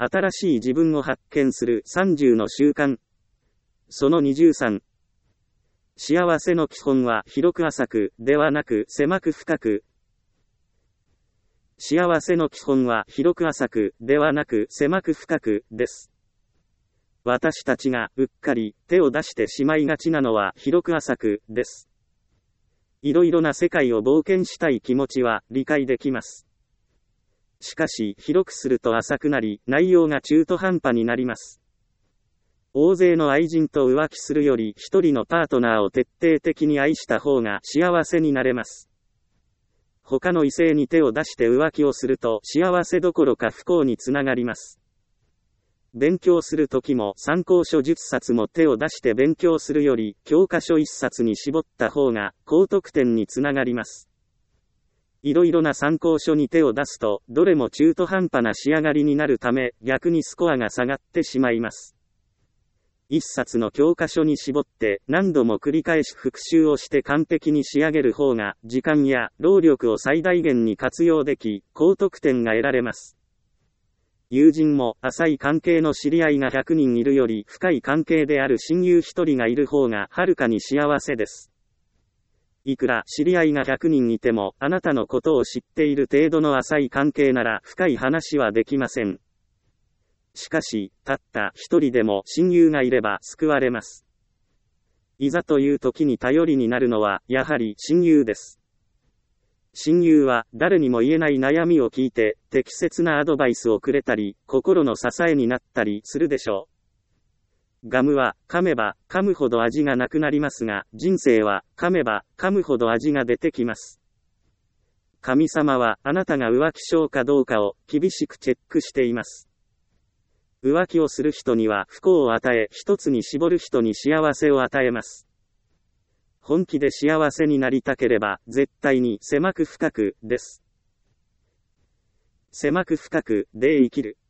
新しい自分を発見する30の習慣。その23。幸せの基本は広く浅くではなく狭く深く。幸せの基本は広く浅くではなく狭く深くです。私たちがうっかり手を出してしまいがちなのは広く浅くです。いろいろな世界を冒険したい気持ちは理解できます。しかし広くすると浅くなり、内容が中途半端になります。大勢の愛人と浮気するより一人のパートナーを徹底的に愛した方が幸せになれます。他の異性に手を出して浮気をすると幸せどころか不幸につながります。勉強するときも参考書10冊も手を出して勉強するより教科書1冊に絞った方が高得点につながります。いろいろな参考書に手を出すとどれも中途半端な仕上がりになるため逆にスコアが下がってしまいます。1冊の教科書に絞って何度も繰り返し復習をして完璧に仕上げる方が時間や労力を最大限に活用でき高得点が得られます。友人も浅い関係の知り合いが100人いるより深い関係である親友1人がいる方がはるかに幸せです。いくら知り合いが100人いてもあなたのことを知っている程度の浅い関係なら深い話はできません。しかし、たった一人でも親友がいれば救われます。いざという時に頼りになるのは、やはり親友です。親友は誰にも言えない悩みを聞いて、適切なアドバイスをくれたり、心の支えになったりするでしょう。ガムは噛めば噛むほど味がなくなりますが、人生は噛めば噛むほど味が出てきます。神様はあなたが浮気症かどうかを厳しくチェックしています。浮気をする人には不幸を与え、一つに絞る人に幸せを与えます。本気で幸せになりたければ、絶対に狭く深くです。狭く深くで生きる。